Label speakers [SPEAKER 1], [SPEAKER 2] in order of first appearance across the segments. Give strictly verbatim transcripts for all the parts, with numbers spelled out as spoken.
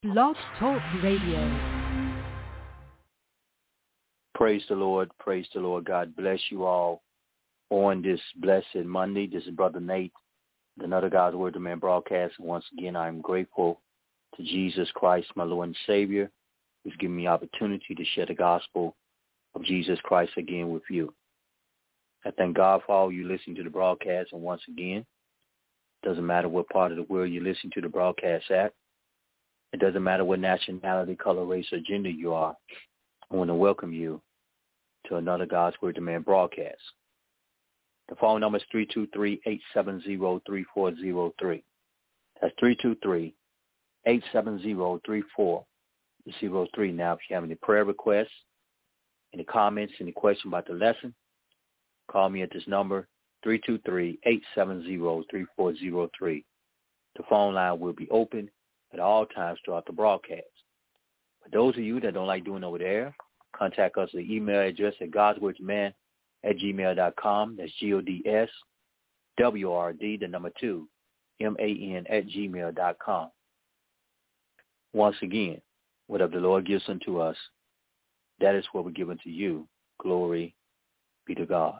[SPEAKER 1] Blog Talk Radio.
[SPEAKER 2] Praise the Lord. Praise the Lord. God bless you all on this blessed Monday. This is Brother Nate, another God's Word to Man broadcast. Once again, I'm grateful to Jesus Christ, my Lord and Savior, who's given me opportunity to share the gospel of Jesus Christ again with you. I thank God for all you listening to the broadcast. And once again, it doesn't matter what part of the world you listen to the broadcast at. It doesn't matter what nationality, color, race, or gender you are. I want to welcome you to another God's Word to Man broadcast. The phone number is three two three, eight seven zero, three four zero three. That's three two three, eight seven zero, three four zero three. Now, if you have any prayer requests, any comments, any question about the lesson, call me at this number, three two three, eight seven zero, three four zero three. The phone line will be open at all times throughout the broadcast. For those of you that don't like doing over there, contact us at the email address at godswordman at gmail dot com. That's G O D S W R D, the number two, M A N at gmail dot com. Once again, whatever the Lord gives unto us, that is what we give unto you. Glory be to God.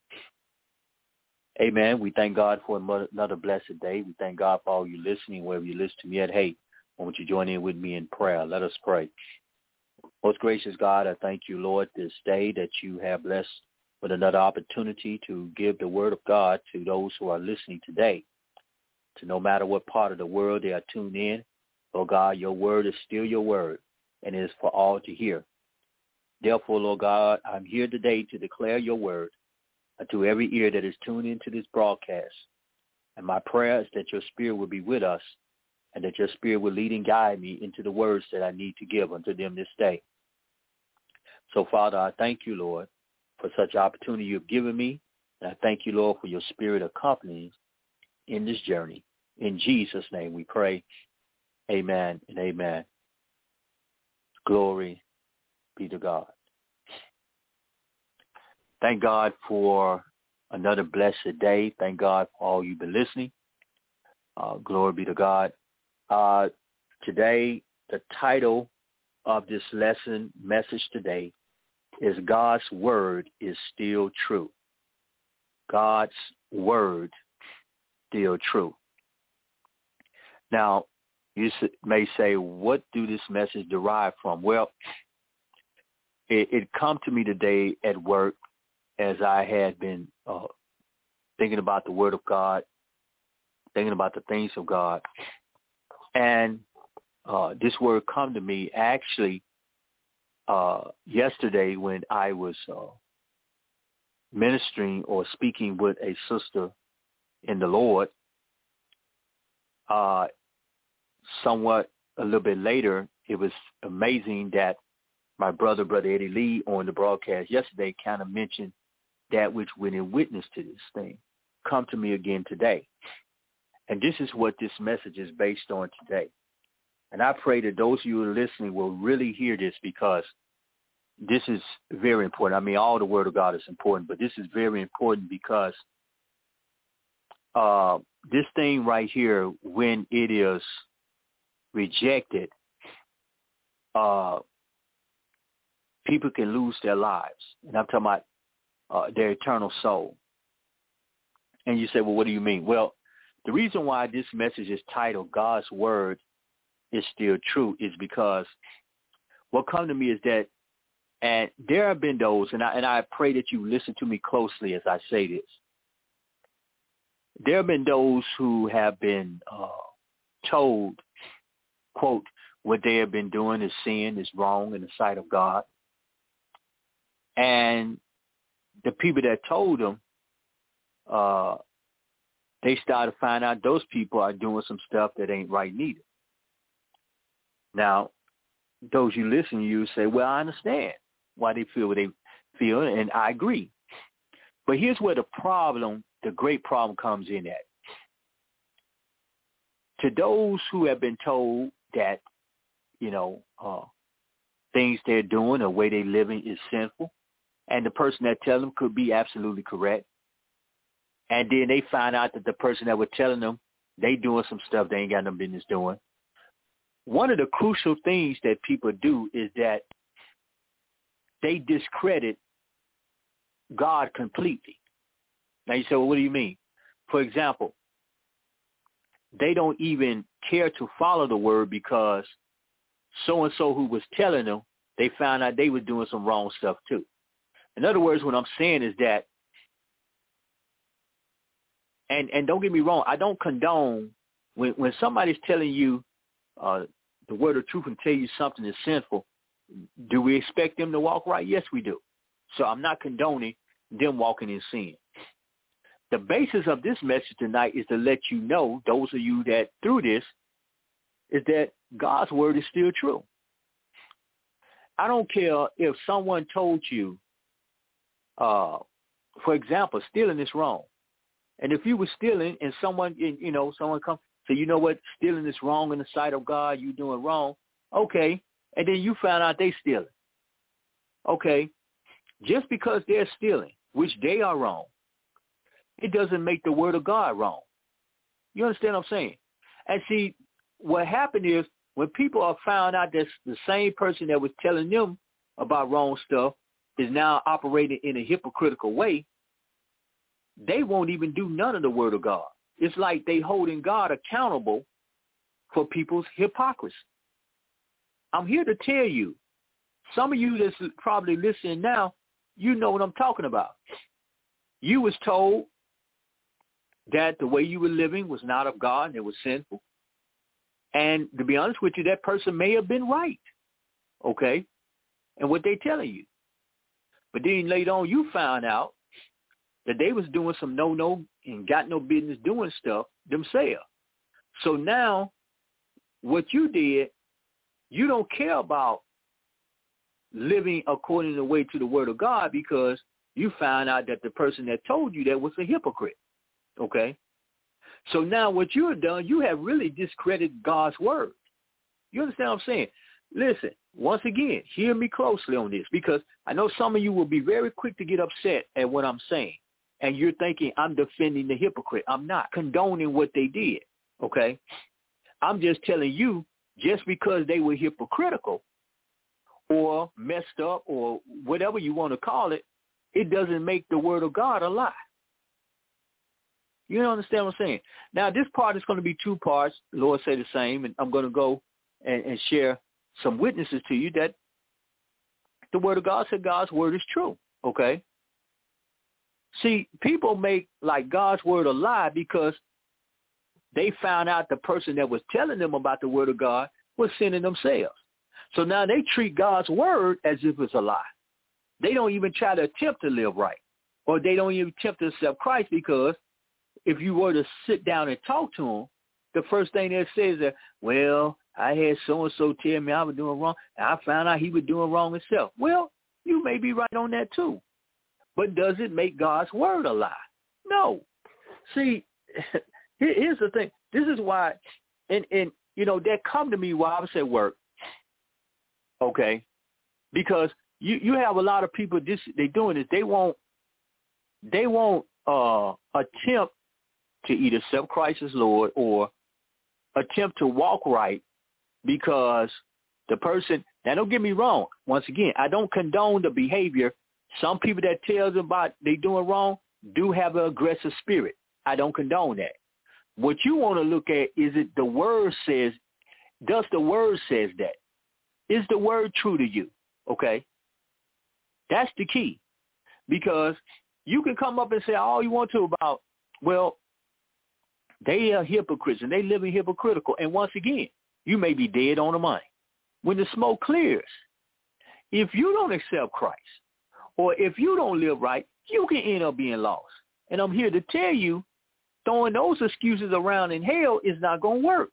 [SPEAKER 2] Amen. We thank God for another blessed day. We thank God for all you listening, wherever you listen to me at. Hey, I want you to join in with me in prayer. Let us pray. Most gracious God, I thank you, Lord, this day that you have blessed with another opportunity to give the word of God to those who are listening today. To no matter what part of the world they are tuned in, oh God, your word is still your word, and it is for all to hear. Therefore, Lord God, I'm here today to declare your word to every ear that is tuned into this broadcast. And my prayer is that your spirit will be with us, and that your spirit will lead and guide me into the words that I need to give unto them this day. So, Father, I thank you, Lord, for such opportunity you've given me. And I thank you, Lord, for your spirit accompanying in this journey. In Jesus' name we pray. Amen and amen. Glory be to God. Thank God for another blessed day. Thank God for all you've been listening. Uh, glory be to God. Uh, today, the title of this lesson message today is God's Word is Still True. God's Word still true. Now, you may say, what do this message derive from? Well, it, it come to me today at work as I had been uh, thinking about the Word of God, thinking about the things of God. And uh, this word come to me actually uh, yesterday when I was uh, ministering or speaking with a sister in the Lord. Uh, somewhat a little bit later, it was amazing that my brother, Brother Eddie Lee, on the broadcast yesterday kind of mentioned that which went in witness to this thing come to me again today. And this is what this message is based on today. And I pray that those of you who are listening will really hear this, because this is very important. I mean, all the Word of God is important, but this is very important because uh, this thing right here, when it is rejected, uh, people can lose their lives. And I'm talking about uh, their eternal soul. And you say, well, what do you mean? Well, the reason why this message is titled God's Word is Still True is because what come to me is that, and there have been those, and I, and I pray that you listen to me closely as I say this. There have been those who have been uh, told, quote, what they have been doing is sin, is wrong in the sight of God. And the people that told them, uh, they started to find out those people are doing some stuff that ain't right neither. Now, those you listen to, you say, well, I understand why they feel what they feel, and I agree. But here's where the problem, the great problem comes in at. To those who have been told that, you know, uh, things they're doing, the way they're living is sinful, and the person that tells them could be absolutely correct, and then they find out that the person that was telling them they doing some stuff they ain't got no business doing, one of the crucial things that people do is that they discredit God completely. Now you say, well, what do you mean? For example, they don't even care to follow the word because so-and-so who was telling them, they found out they were doing some wrong stuff too. In other words, what I'm saying is that, and, and don't get me wrong, I don't condone when, when somebody's telling you uh, the word of truth and tell you something is sinful, do we expect them to walk right? Yes, we do. So I'm not condoning them walking in sin. The basis of this message tonight is to let you know, those of you that through this, is that God's word is still true. I don't care if someone told you, uh, for example, stealing is wrong. And if you were stealing and someone, you know, someone comes, say, you know what, stealing is wrong in the sight of God, you're doing wrong. Okay. And then you found out they stealing. Okay. Just because they're stealing, which they are wrong, it doesn't make the word of God wrong. You understand what I'm saying? And see, what happened is when people are found out that the same person that was telling them about wrong stuff is now operating in a hypocritical way, they won't even do none of the word of God. It's like they holding God accountable for people's hypocrisy. I'm here to tell you, some of you that's probably listening now, you know what I'm talking about. You was told that the way you were living was not of God and it was sinful. And to be honest with you, that person may have been right, okay, and what they telling you. But then later on, you found out that they was doing some no-no and got no business doing stuff themselves. So now what you did, you don't care about living according to the way to the word of God because you found out that the person that told you that was a hypocrite, okay? So now what you have done, you have really discredited God's word. You understand what I'm saying? Listen, once again, hear me closely on this because I know some of you will be very quick to get upset at what I'm saying. And you're thinking I'm defending the hypocrite. I'm not condoning what they did, okay? I'm just telling you, just because they were hypocritical or messed up or whatever you want to call it, it doesn't make the word of God a lie. You don't understand what I'm saying? Now, this part is going to be two parts. The Lord say the same, and I'm going to go and, and share some witnesses to you that the word of God said God's word is true, okay? See, people make like God's word a lie because they found out the person that was telling them about the word of God was sinning themselves. So now they treat God's word as if it's a lie. They don't even try to attempt to live right, or they don't even attempt to accept Christ because if you were to sit down and talk to them, the first thing they say is that, well, I had so-and-so tell me I was doing wrong, and I found out he was doing wrong himself. Well, you may be right on that too. But does it make God's word a lie? No. See, here's the thing. This is why, and, and you know, that come to me while I was at work, okay, because you, you have a lot of people, this they doing this, they won't, they won't uh, attempt to either accept Christ as Lord or attempt to walk right because the person, now don't get me wrong, once again, I don't condone the behavior. Some people that tells about they doing wrong do have an aggressive spirit. I don't condone that. What you want to look at is it the word says, does the word says that? Is the word true to you? Okay? That's the key. Because you can come up and say all you want to about, well, they are hypocrites and they live in hypocritical. And once again, you may be dead on the money. When the smoke clears, if you don't accept Christ, or if you don't live right, you can end up being lost. And I'm here to tell you, throwing those excuses around in hell is not going to work.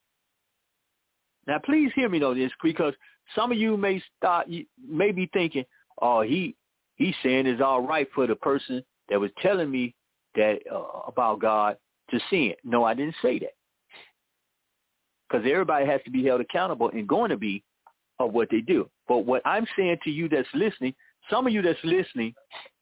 [SPEAKER 2] Now, please hear me though this, because some of you may start, you may be thinking, oh, he he's saying it's all right for the person that was telling me that uh, about God to sin. No, I didn't say that. Because everybody has to be held accountable and going to be of what they do. But what I'm saying to you that's listening, some of you that's listening,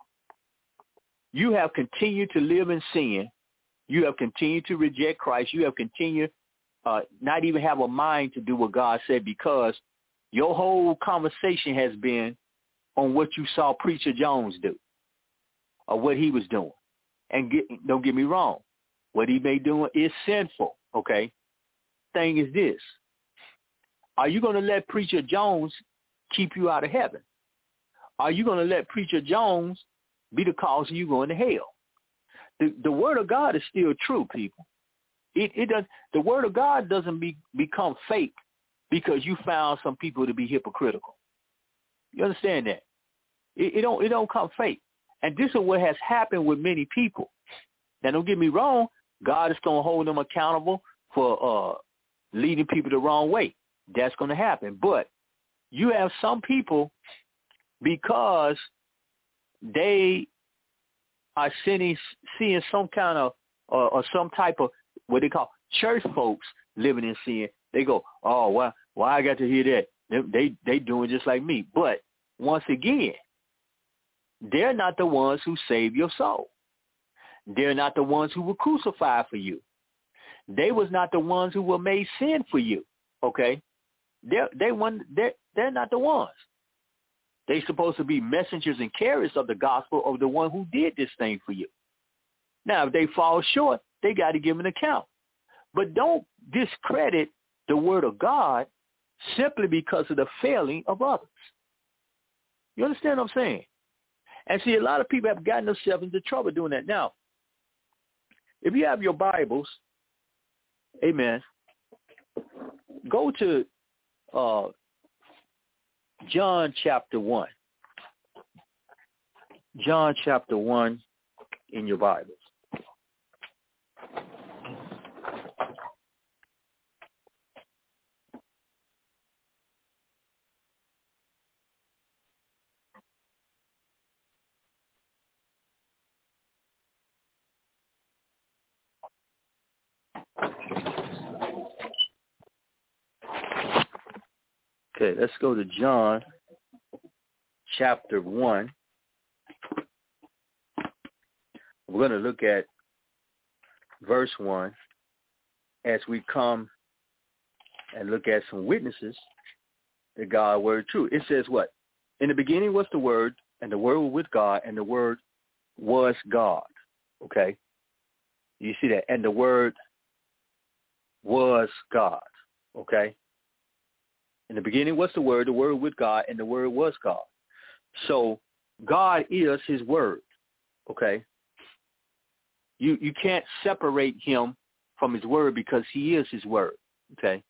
[SPEAKER 2] you have continued to live in sin. You have continued to reject Christ. You have continued uh, not even have a mind to do what God said, because your whole conversation has been on what you saw Preacher Jones do or what he was doing. And get, don't get me wrong, what he may do is sinful, okay? Thing is this. Are you going to let Preacher Jones keep you out of heaven? Are you going to let Preacher Jones be the cause of you going to hell? The, the word of God is still true, people. It, it does. The word of God doesn't be, become fake because you found some people to be hypocritical. You understand that? It, it don't. It don't come fake. And this is what has happened with many people. Now, don't get me wrong. God is going to hold them accountable for uh, leading people the wrong way. That's going to happen. But you have some people, because they are seeing, seeing some kind of uh, or some type of what they call church folks living in sin. They go, oh, why, why I got to hear that? They, they they doing just like me. But once again, they're not the ones who save your soul. They're not the ones who were crucified for you. They was not the ones who were made sin for you. Okay, they they one they they're not the ones. They're supposed to be messengers and carriers of the gospel of the one who did this thing for you. Now, if they fall short, they got to give an account. But don't discredit the word of God simply because of the failing of others. You understand what I'm saying? And see, a lot of people have gotten themselves into trouble doing that. Now, if you have your Bibles, amen, go to uh, John chapter one. John chapter one in your Bibles. Okay, let's go to John chapter one. We're going to look at verse one as we come and look at some witnesses that God word true. It says what? In the beginning was the Word, and the Word was with God, and the Word was God. Okay? You see that? And the Word was God. Okay? In the beginning was the Word, the Word with God, and the Word was God. So God is his Word, okay? You you can't separate him from his Word because he is his Word, okay?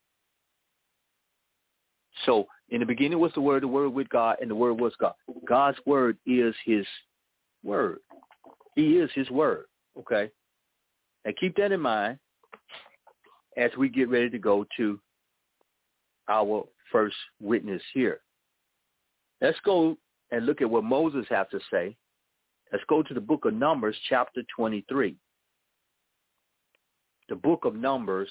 [SPEAKER 2] So in the beginning was the Word, the Word with God, and the Word was God. God's Word is his Word. He is his Word, okay? And keep that in mind as we get ready to go to our first witness here. Let's go and look at what Moses has to say. Let's go to the book of Numbers, chapter twenty-three. The book of Numbers,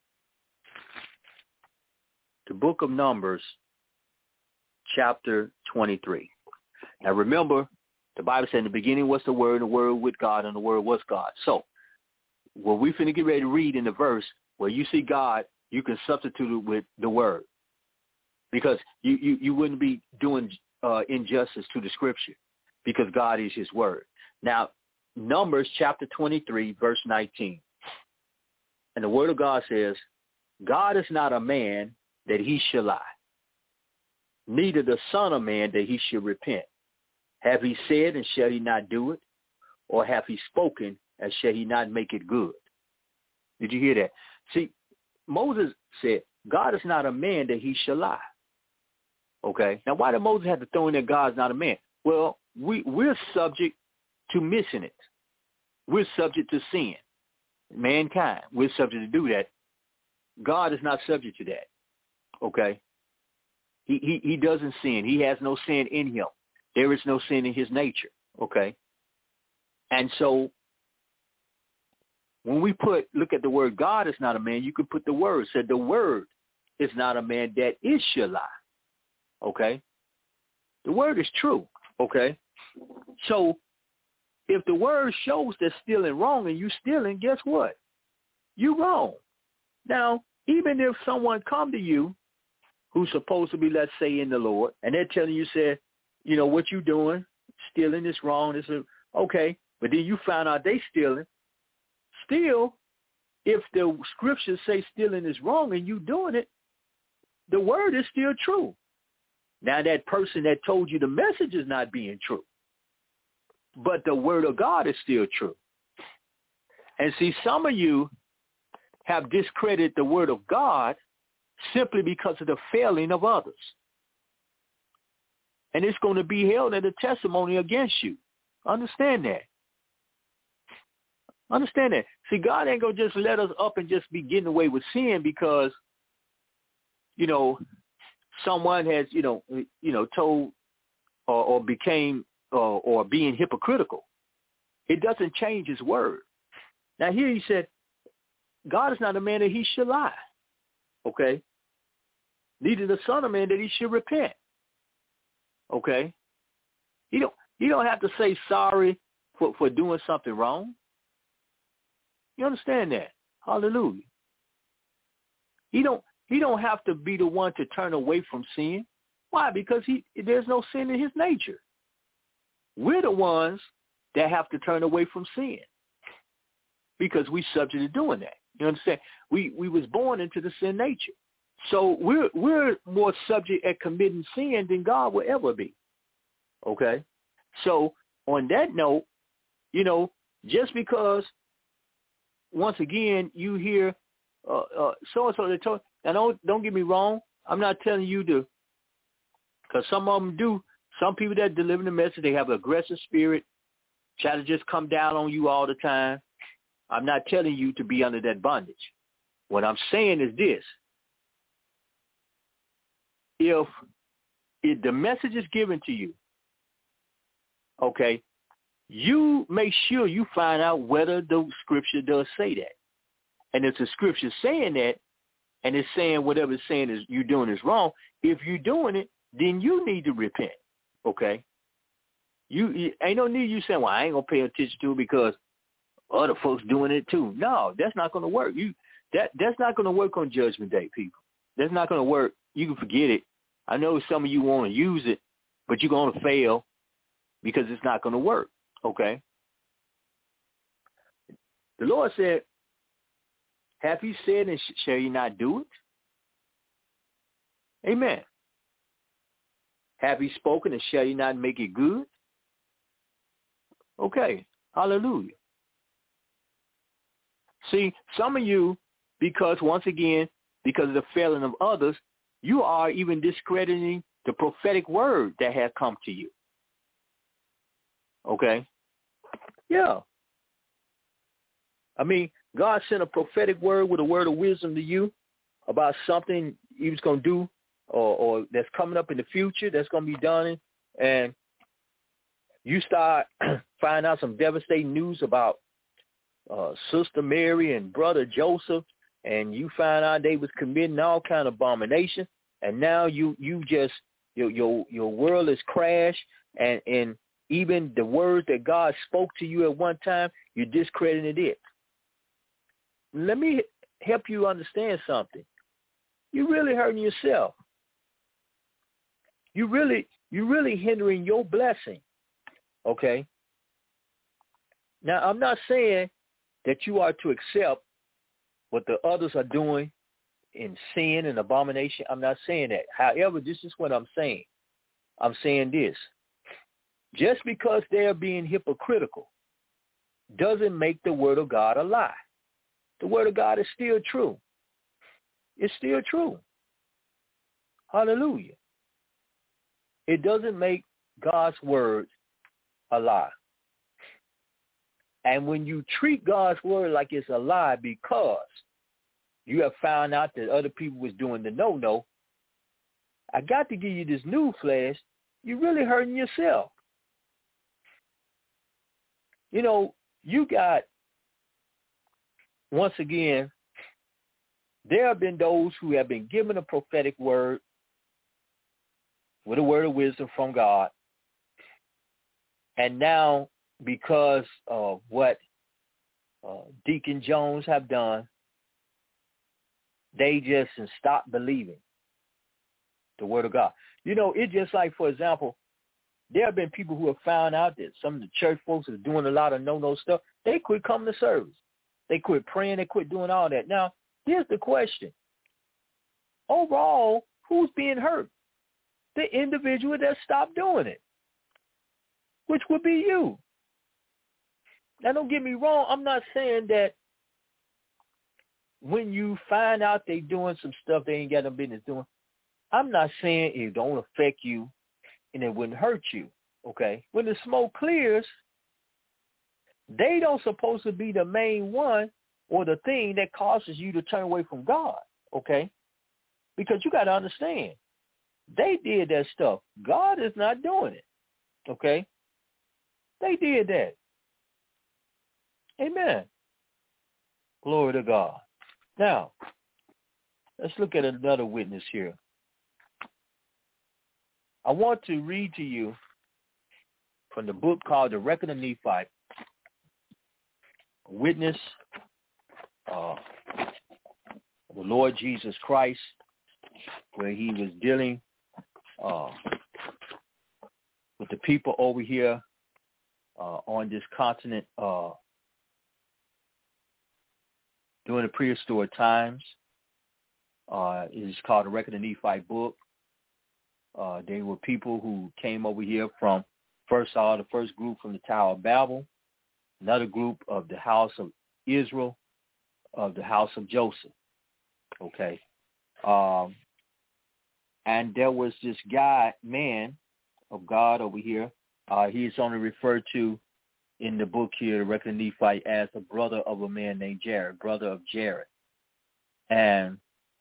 [SPEAKER 2] the book of Numbers, chapter twenty-three. Now remember, the Bible said in the beginning was the Word, and the Word with God, and the Word was God. So when we finna get ready to read in the verse where you see God, you can substitute it with the Word, because you, you, you wouldn't be doing uh, injustice to the Scripture, because God is his Word. Now, Numbers chapter twenty-three, verse nineteen. And the Word of God says, God is not a man that he shall lie, neither the Son of Man that he should repent. Have he said, and shall he not do it? Or have he spoken, and shall he not make it good? Did you hear that? See, Moses said, God is not a man that he shall lie. Okay? Now, why did Moses have to throw in that God's not a man? Well, we, we're subject to missing it. We're subject to sin. Mankind, we're subject to do that. God is not subject to that. Okay? He, he, he doesn't sin. He has no sin in him. There is no sin in his nature. Okay? And so when we put, look at the word God is not a man, you could put the word, said the Word is not a man that is shall lie. Okay? The Word is true. Okay? So if the Word shows that stealing wrong and you stealing, guess what? You wrong. Now, even if someone come to you who's supposed to be, let's say, in the Lord, and they're telling you, say, you know, what you doing, stealing is wrong. This is okay, but then you find out they stealing. Still, if the scriptures say stealing is wrong and you doing it, the word is still true. Now, that person that told you the message is not being true, but the word of God is still true. And see, some of you have discredited the word of God simply because of the failing of others. And it's going to be held as a testimony against you. Understand that. Understand that. See, God ain't going to just let us up and just be getting away with sin because, you know, someone has, you know, you know, told or, or became or, or being hypocritical. It doesn't change his word. Now here he said, God is not a man that he should lie. Okay? Neither the son of man that he should repent. Okay? You don't you don't have to say sorry for, for doing something wrong. You understand that? Hallelujah. He don't he don't have to be the one to turn away from sin. Why? Because he there's no sin in his nature. We're the ones that have to turn away from sin because we're subject to doing that. You understand? We we was born into the sin nature. So we're we're more subject at committing sin than God will ever be. Okay? So on that note, you know, just because once again you hear uh, uh, so-and-so that told, now don't, don't get me wrong, I'm not telling you to, because some of them do, some people that deliver the message, they have an aggressive spirit, try to just come down on you all the time. I'm not telling you to be under that bondage. What I'm saying is this. If, if the message is given to you, okay, you make sure you find out whether the scripture does say that. And if the scripture is saying that, and it's saying whatever it's saying is you're doing is wrong, if you're doing it, then you need to repent, okay? You, you ain't no need you saying, well, I ain't going to pay attention to it because other folks doing it too. No, that's not going to work. You that That's not going to work on Judgment Day, people. That's not going to work. You can forget it. I know some of you want to use it, but you're going to fail because it's not going to work, okay? The Lord said, have you said and sh- shall you not do it? Amen. Have you spoken and shall you not make it good? Okay. Hallelujah. See, some of you, because once again, because of the failing of others, you are even discrediting the prophetic word that has come to you. Okay? Yeah. I mean, God sent a prophetic word with a word of wisdom to you about something he was going to do or, or that's coming up in the future that's going to be done. And you start finding out some devastating news about uh, Sister Mary and Brother Joseph, and you find out they was committing all kind of abomination. And now you, you just, your, your, your world is crashed, and, and even the words that God spoke to you at one time, you're discrediting it. Let me help you understand something. You're really hurting yourself. You really, you're really hindering your blessing. Okay? Now, I'm not saying that you are to accept what the others are doing in sin and abomination. I'm not saying that. However, this is what I'm saying. I'm saying this. Just because they're being hypocritical doesn't make the word of God a lie. The word of God is still true. It's still true. Hallelujah. It doesn't make God's word a lie. And when you treat God's word like it's a lie because you have found out that other people was doing the no-no, I got to give you this new flash. You're really hurting yourself. You know, you got, once again, there have been those who have been given a prophetic word with a word of wisdom from God. And now, because of what uh, Deacon Jones have done, they just stop believing the word of God. You know, it's just like, for example, there have been people who have found out that some of the church folks are doing a lot of no-no stuff. They quit coming to service. They quit praying. They quit doing all that. Now, here's the question. Overall, who's being hurt? The individual that stopped doing it, which would be you. Now, don't get me wrong. I'm not saying that when you find out they doing some stuff they ain't got no business doing, I'm not saying it don't affect you and it wouldn't hurt you, okay? When the smoke clears, they don't supposed to be the main one or the thing that causes you to turn away from God, okay? Because you got to understand, they did that stuff. God is not doing it, okay? They did that. Amen. Glory to God. Now, let's look at another witness here. I want to read to you from the book called The Record of Nephi, a witness uh, of the Lord Jesus Christ, where he was dealing uh, with the people over here uh, on this continent uh, during the prehistoric times. Uh, it is called The Record of Nephi book. Uh, they were people who came over here from, first all, the first group from the Tower of Babel, another group of the house of Israel, of the house of Joseph. Okay. Um, and there was this guy, man of God over here. Uh, he's only referred to in the book here, The Record of Nephi, as the brother of a man named Jared, brother of Jared. And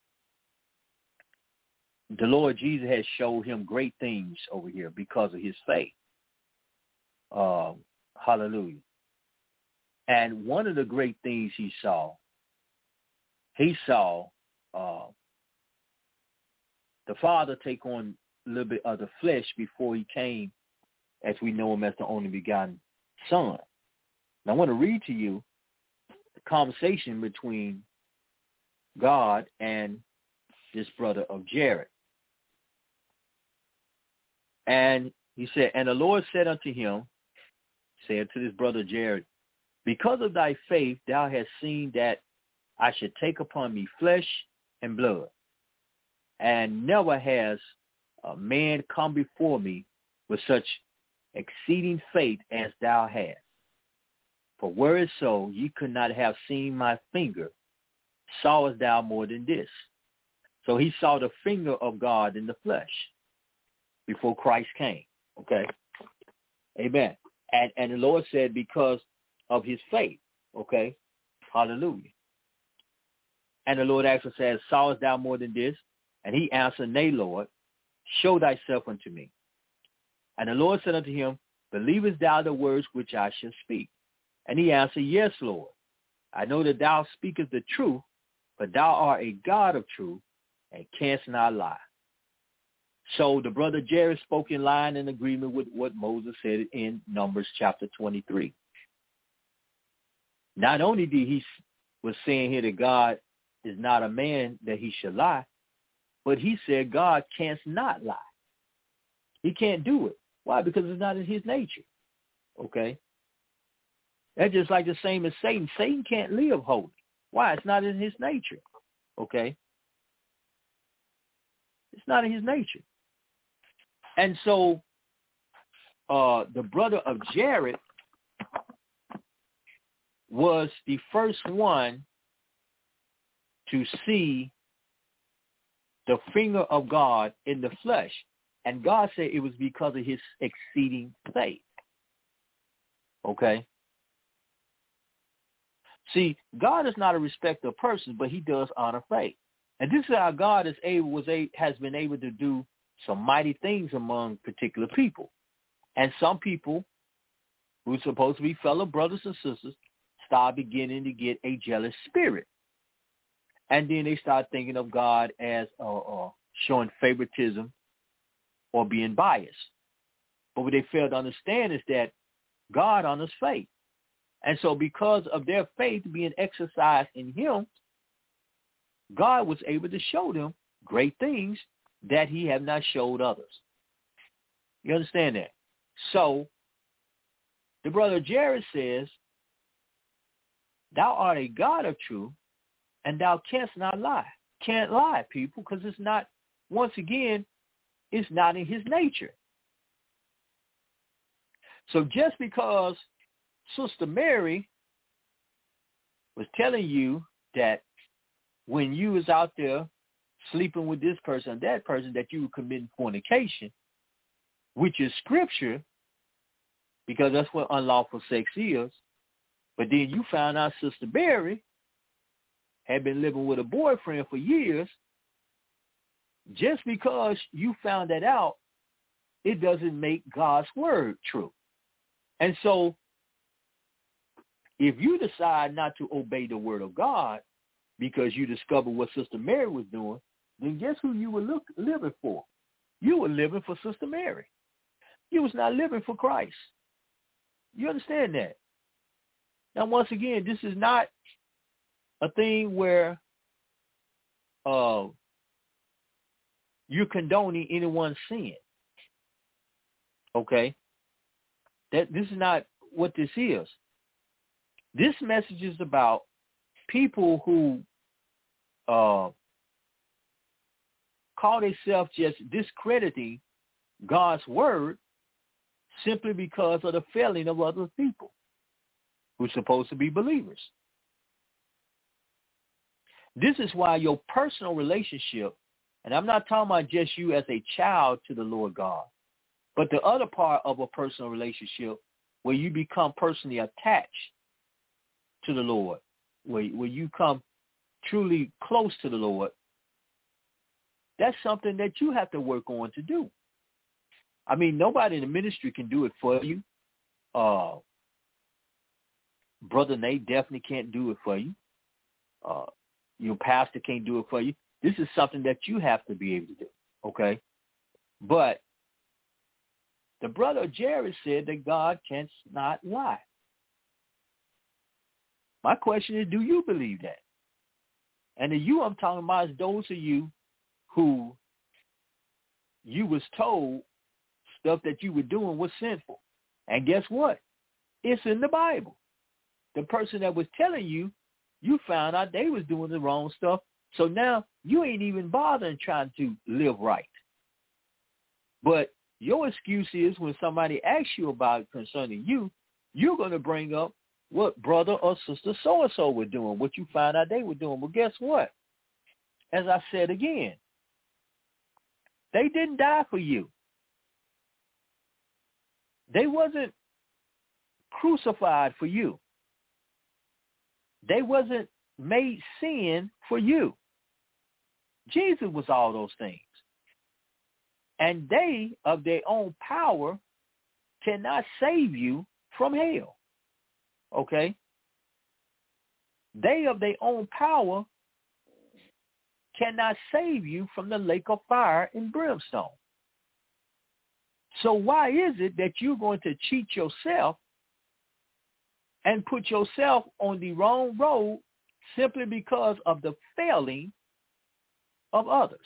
[SPEAKER 2] the Lord Jesus has showed him great things over here because of his faith. Uh, hallelujah. And one of the great things he saw, he saw uh, the Father take on a little bit of the flesh before he came, as we know him as the only begotten Son. Now, I want to read to you the conversation between God and this brother of Jared. And he said, and the Lord said unto him, said to this brother Jared, because of thy faith thou hast seen that I should take upon me flesh and blood, and never has a man come before me with such exceeding faith as thou hast. For were it so, ye could not have seen my finger, sawest thou more than this. So he saw the finger of God in the flesh before Christ came. Okay. Amen. And and the Lord said, because of his faith. Okay. Hallelujah. And the Lord actually says, sawest thou more than this? And he answered, nay, Lord, show thyself unto me. And the Lord said unto him, believest thou the words which I shall speak? And he answered, yes, Lord. I know that thou speakest the truth, but thou art a God of truth, and canst not lie. So the brother Jared spoke in line in agreement with what Moses said in Numbers chapter twenty-three. Not only did he was saying here that God is not a man that he should lie, but he said God can't not lie. He can't do it. Why? Because it's not in his nature. Okay? That's just like the same as Satan. Satan can't live holy. Why? It's not in his nature. Okay? It's not in his nature. And so uh, the brother of Jared was the first one to see the finger of God in the flesh. And God said it was because of his exceeding faith. Okay? See, God is not a respecter of persons, but he does honor faith. And this is how God is able, was a, has been able to do some mighty things among particular people. And some people who are supposed to be fellow brothers and sisters start beginning to get a jealous spirit. And then they start thinking of God as uh, uh, showing favoritism or being biased. But what they fail to understand is that God honors faith. And so because of their faith being exercised in him, God was able to show them great things that he had not showed others. You understand that? So the brother Jared says, thou art a God of truth, and thou canst not lie. Can't lie, people, because it's not, once again, it's not in his nature. So just because Sister Mary was telling you that when you was out there sleeping with this person and that person, that you were committing fornication, which is scripture, because that's what unlawful sex is. But then you found out Sister Mary had been living with a boyfriend for years. Just because you found that out, it doesn't make God's word true. And so if you decide not to obey the word of God because you discovered what Sister Mary was doing, then guess who you were look, living for? You were living for Sister Mary. You was not living for Christ. You understand that? Now, once again, this is not a thing where uh, you're condoning anyone's sin. Okay? That this is not what this is. This message is about people who uh, call themselves just discrediting God's word simply because of the failing of other people who's supposed to be believers. This is why your personal relationship, and I'm not talking about just you as a child to the Lord God, but the other part of a personal relationship where you become personally attached to the Lord, where, where you come truly close to the Lord, that's something that you have to work on to do. I mean, nobody in the ministry can do it for you. Uh, Brother Nate definitely can't do it for you. Uh, your pastor can't do it for you. This is something that you have to be able to do, okay? But the brother Jerry said that God cannot lie. My question is, do you believe that? And the you I'm talking about is those of you who you was told stuff that you were doing was sinful. And guess what? It's in the Bible. The person that was telling you, you found out they was doing the wrong stuff. So now you ain't even bothering trying to live right. But your excuse is when somebody asks you about it concerning you, you're going to bring up what brother or sister so-and-so were doing, what you found out they were doing. Well, guess what? As I said again, they didn't die for you. They wasn't crucified for you. They wasn't made sin for you. Jesus was all those things. And they, of their own power, cannot save you from hell. Okay? They, of their own power, cannot save you from the lake of fire and brimstone. So why is it that you're going to cheat yourself and put yourself on the wrong road simply because of the failing of others?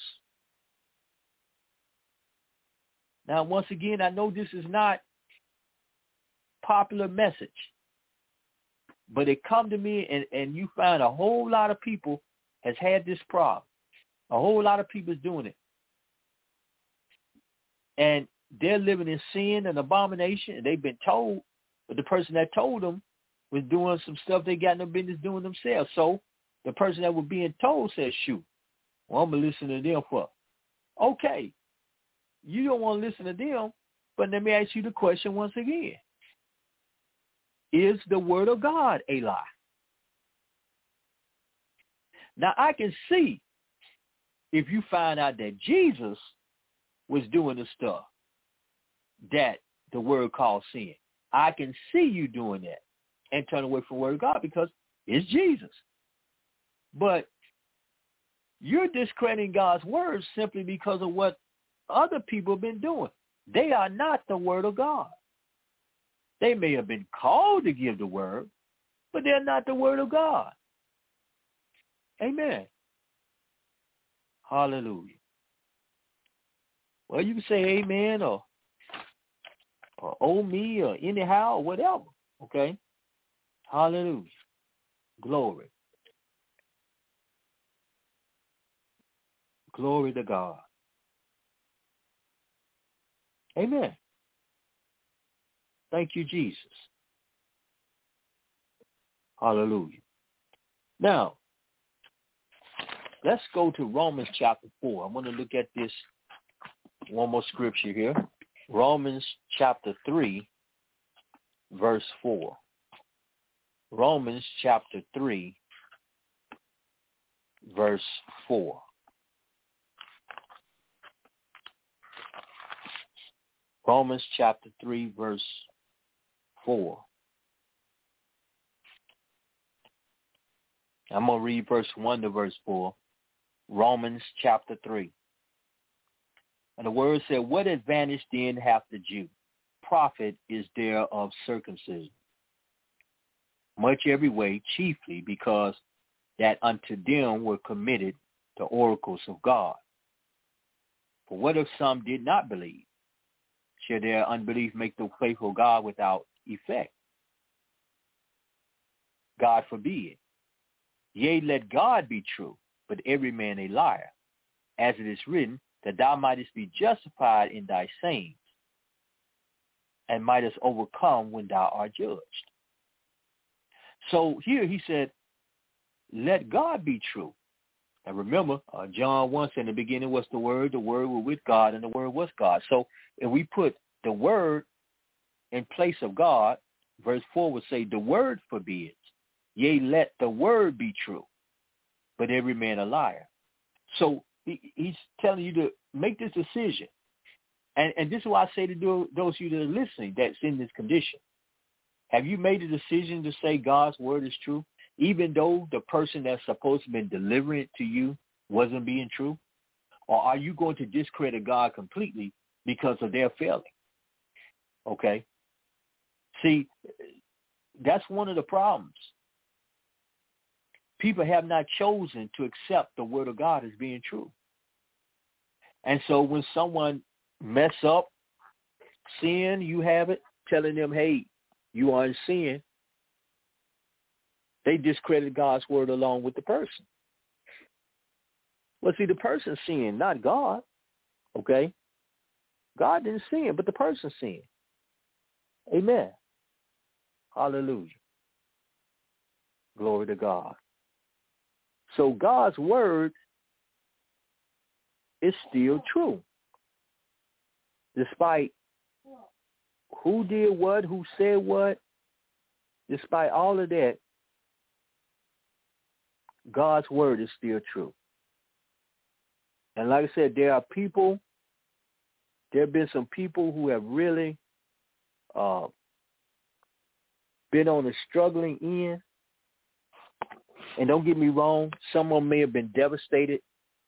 [SPEAKER 2] Now, once again, I know this is not popular message, but it come to me and, and you find a whole lot of people has had this problem. A whole lot of people is doing it. And they're living in sin and abomination, and they've been told, but the person that told them was doing some stuff they got no business doing themselves. So the person that was being told said, shoot, well, I'm going to listen to them for. Okay, you don't want to listen to them, but let me ask you the question once again. Is the word of God a lie? Now, I can see if you find out that Jesus was doing the stuff that the word calls sin. I can see you doing that and turn away from the word of God because it's Jesus. But you're discrediting God's word simply because of what other people have been doing. They are not the word of God. They may have been called to give the word, but they're not the word of God. Amen. Hallelujah. Well, you can say amen or, or oh me or anyhow or whatever. Okay? Hallelujah. Glory. Glory to God. Amen. Thank you, Jesus. Hallelujah. Now, let's go to Romans chapter four. I want to look at this one more scripture here. Romans chapter three, verse four. Romans chapter three, verse four. Romans chapter three, verse four. I'm going to read verse one to verse four. Romans chapter three. And the word said, what advantage then hath the Jew? Profit is there of circumcision. Much every way, chiefly because that unto them were committed the oracles of God. For what if some did not believe? Shall their unbelief make the faithful God without effect? God forbid. Yea, let God be true, but every man a liar, as it is written, that thou mightest be justified in thy sayings, and mightest overcome when thou art judged. So here he said, let God be true. And remember, uh, John one said in the beginning was the Word, the Word was with God, and the Word was God. So if we put the Word in place of God, verse four would say, the Word forbids. Yea, let the Word be true, but every man a liar. So he, he's telling you to make this decision. And, and this is why I say to do, those of you that are listening that's in this condition. Have you made a decision to say God's Word is true, even though the person that's supposed to have been delivering it to you wasn't being true? Or are you going to discredit God completely because of their failing? Okay? See, that's one of the problems. People have not chosen to accept the Word of God as being true. And so when someone mess up, sin, you have it, telling them, hey, you are in sin, they discredit God's Word along with the person. Well, see, the person sinned, not God, okay? God didn't sin, but the person sinned. Amen. Hallelujah. Glory to God. So God's Word is still true. Despite who did what, who said what, despite all of that, God's Word is still true. And like I said, there are people, there have been some people who have really uh, been on the struggling end. And don't get me wrong, some of them may have been devastated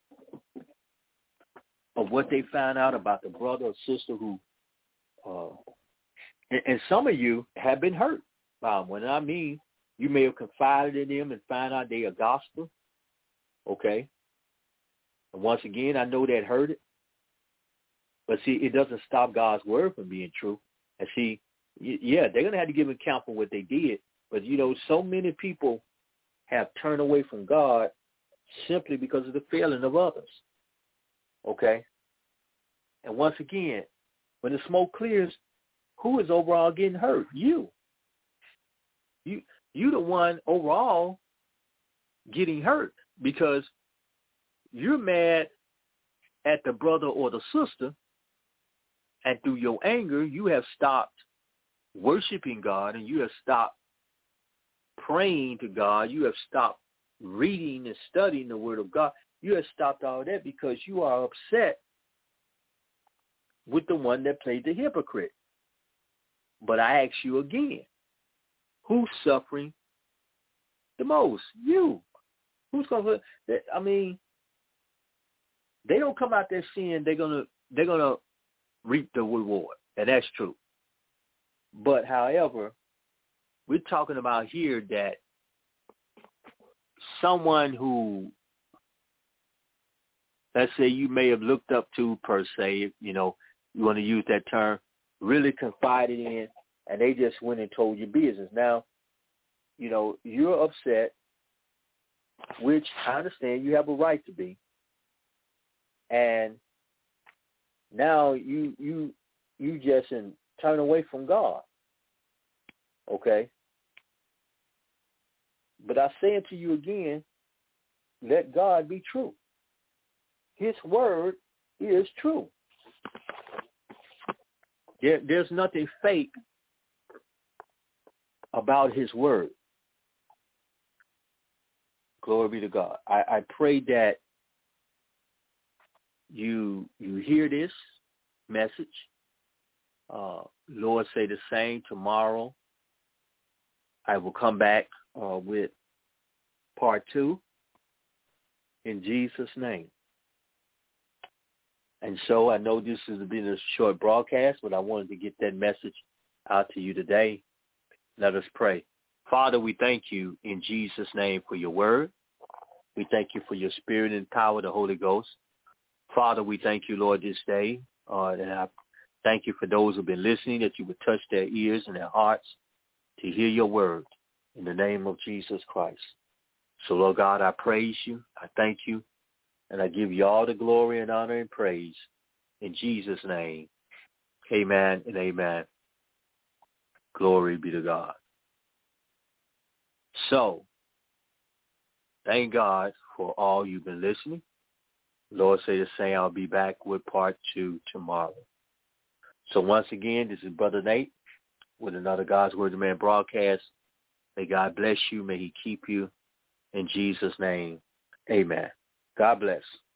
[SPEAKER 2] of what they found out about the brother or sister who, uh, and, and some of you have been hurt by them. When I mean, you may have confided in them and found out they are gospel, okay? And once again, I know that hurt it. But see, it doesn't stop God's Word from being true. And see, yeah, they're going to have to give account for what they did. But, you know, so many people have turned away from God simply because of the failing of others. Okay? And once again, when the smoke clears, who is overall getting hurt? You. You you the one overall getting hurt because you're mad at the brother or the sister, and through your anger, you have stopped worshiping God and you have stopped praying to God. You have stopped reading and studying the Word of God. You have stopped all that because you are upset with the one that played the hypocrite. But I ask you again, who's suffering the most? You. Who's going to? I mean, they don't come out there saying they're gonna they're gonna reap the reward, and that's true. But however, we're talking about here that someone who let's say you may have looked up to per se, you know, you want to use that term, really confided in, and they just went and told your business. Now, you know, you're upset, which I understand you have a right to be. And now you you you just in, turn away from God. Okay? But I say unto you again, let God be true. His word is true. There, there's nothing fake about his word. Glory be to God. I, I pray that you you hear this message. Uh, Lord say the same tomorrow. I will come back uh, with part two in Jesus' name. And so I know this has been a short broadcast, but I wanted to get that message out to you today. Let us pray. Father, we thank you in Jesus' name for your word. We thank you for your spirit and power, the Holy Ghost. Father, we thank you, Lord, this day. Uh, and I thank you for those who have been listening, that you would touch their ears and their hearts to hear your word in the name of Jesus Christ. So, Lord God, I praise you. I thank you. And I give you all the glory and honor and praise in Jesus' name. Amen and amen. Glory be to God. So, thank God for all you've been listening. Lord say the same. I'll be back with part two tomorrow. So once again, this is Brother Nate with another God's Word to Man broadcast. May God bless you. May he keep you. In Jesus' name, amen. God bless.